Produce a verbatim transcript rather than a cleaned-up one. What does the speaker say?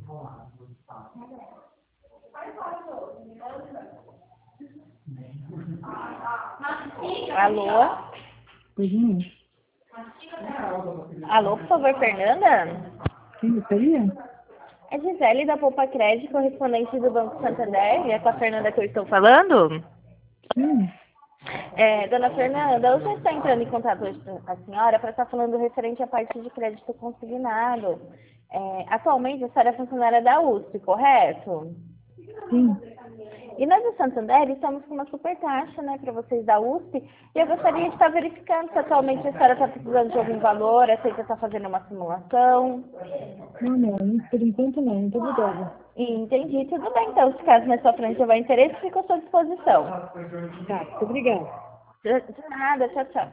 Alô? Uhum. Alô, por favor, Fernanda? Quem gostaria? É Gisele da Poupa Crédito, correspondente do Banco Santander. É com a Fernanda que eu estou falando? Sim. É, dona Fernanda, eu já estou entrando em contato hoje com a senhora para estar falando referente à parte de crédito consignado. É, atualmente a senhora é funcionária da U S P, correto? Sim. E nós do Santander estamos com uma super taxa, né, para vocês da U S P, e eu gostaria de estar verificando se atualmente a senhora está precisando de algum valor, aceita estar fazendo uma simulação. Não, não. Por enquanto não. Muito obrigada. Entendi, tudo bem, então, se caso na sua frente houver interesse, fico à sua disposição. Tá. Muito obrigada. De de nada, tchau, tchau.